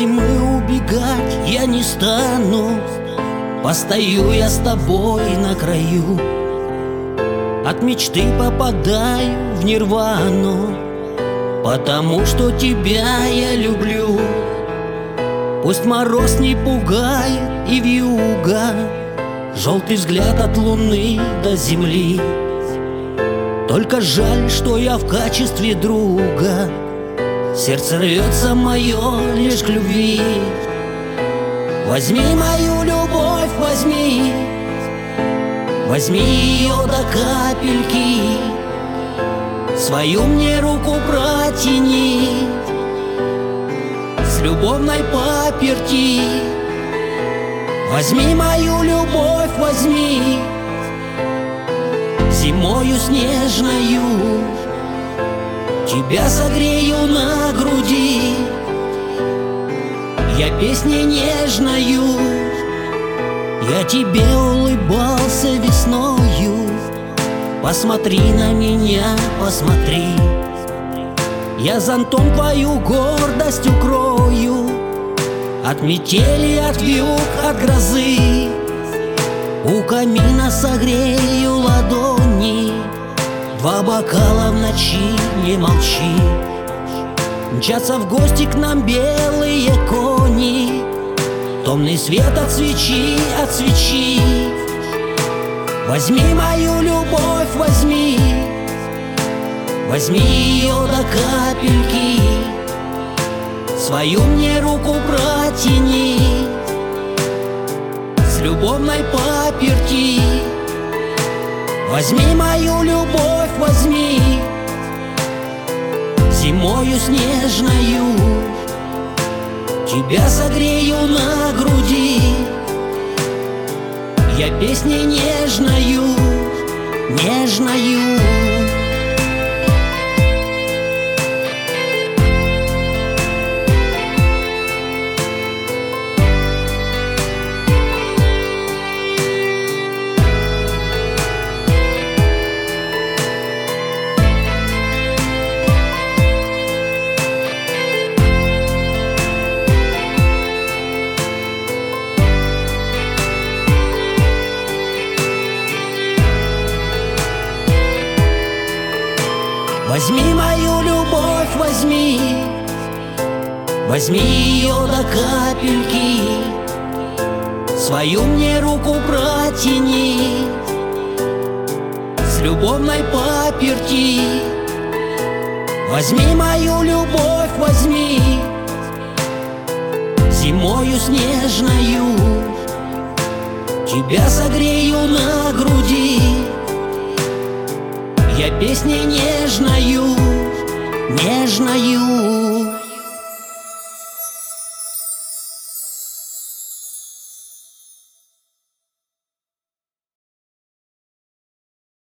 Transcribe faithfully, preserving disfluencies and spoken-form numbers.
зимы убегать я не стану. Постою я с тобой на краю, от мечты попадаю в нирвану, потому что тебя я люблю. Пусть мороз не пугает и вьюга, желтый взгляд от луны до земли. Только жаль, что я в качестве друга, сердце рвется мое лишь к любви. Возьми мою любовь, возьми, возьми ее до капельки, свою мне руку протяни с любовной паперти. Возьми мою любовь, возьми, зимою снежною тебя согрею на груди. Я песней нежною, я тебе улыбался весною. Посмотри на меня, посмотри, я зонтом твою гордость укрою от метели, от вьюг, от грозы. У камина согрею ладони, два бокала в ночи, не молчи. Мчатся в гости к нам белые кони, томный свет от свечи, от свечи. Возьми мою любовь, возьми, возьми ее до капельки, свою мне руку протяни с любовной паперти. Возьми мою любовь, возьми, зимою снежною тебя согрею на груди. Я песней нежною, нежною. Возьми мою любовь, возьми, возьми ее до капельки, свою мне руку протяни с любовной паперти. Возьми мою любовь, возьми, зимою снежною тебя согрею на груди. Я песней нежною, нежною.